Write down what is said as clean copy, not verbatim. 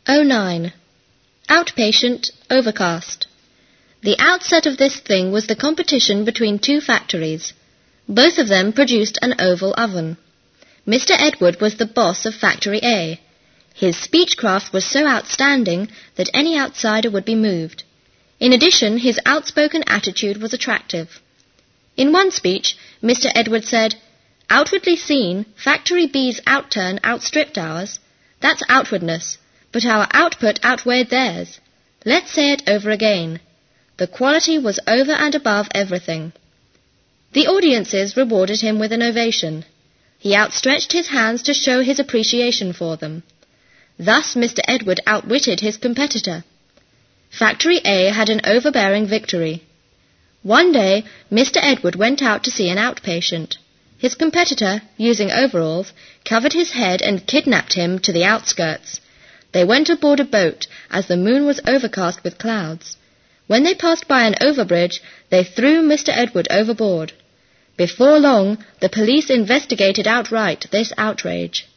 09. Outpatient, overcast. The outset of this thing was the competition between two factories. Both of them produced an oval oven. Mr. Edward was the boss of Factory A. His speechcraft was so outstanding that any outsider would be moved. In addition, his outspoken attitude was attractive. In one speech, Mr. Edward said, "Outwardly seen, Factory B's outturn outstripped ours. That's outwardness, but our output outweighed theirs. Let's say it over again. The quality was over and above everything." The audiences rewarded him with an ovation. He outstretched his hands to show his appreciation for them. Thus Mr. Edward outwitted his competitor. Factory A had an overbearing victory. One day, Mr. Edward went out to see an outpatient. His competitor, using overalls, covered his head and kidnapped him to the outskirts. They went aboard a boat, as the moon was overcast with clouds. When they passed by an overbridge, they threw Mr. Edward overboard. Before long, the police investigated outright this outrage.